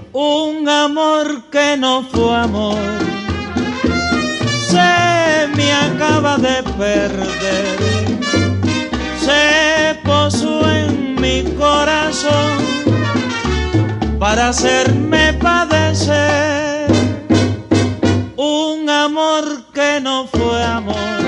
Un amor que no fue amor se me acaba de perder, se posó en mi corazón para hacerme padecer. Un amor que no fue amor